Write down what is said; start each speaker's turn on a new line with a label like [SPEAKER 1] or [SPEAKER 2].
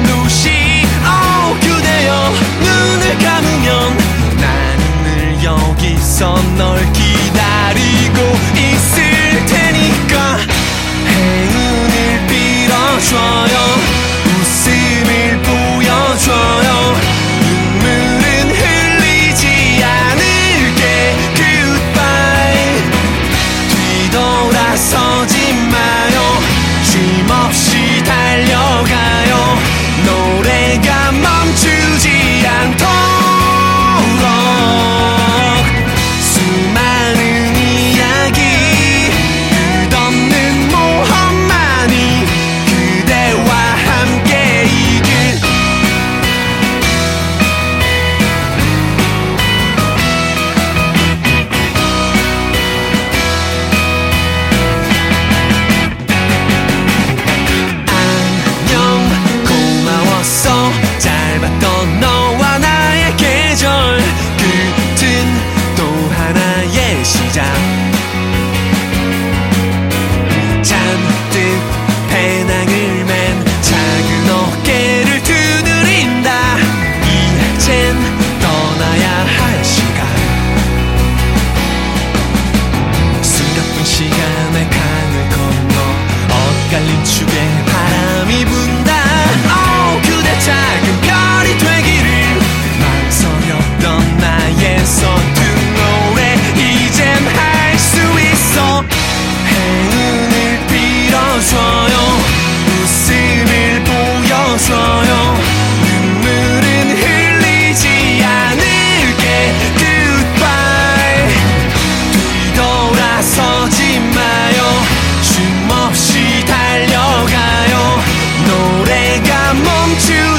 [SPEAKER 1] 루시 그대여 눈을 감으면 나는 늘 여기서 널 기다리고 있을 테니까 행운을 빌어줘요 웃음을 보여줘요 눈물은 흘리지 않을게 Goodbye 뒤돌아서지 마요 쉼없이 달려가요 노래가 멈추지 않도록 수많은 이야기 끝없는 모험만이 그대와 함께 이길 안녕 고마웠어 짧았던 너와 나의 계절 끝은 또 하나의 시작 잔뜩 배낭을 맨 작은 어깨를 두드린다 이젠 떠나야 할 시간 숨가쁜 시간의 강을 건너 엇갈린 축에 바람이 분다 그대 작은 별이 되기를 망설였던 나의 서툰 노래 이젠 할 수 있어 행운을 빌어줘요 웃음을 보여줘요 눈물은 흘리지 않을게 Goodbye 뒤돌아서지 마요 쉼없이 달려가요 노래가 멈추지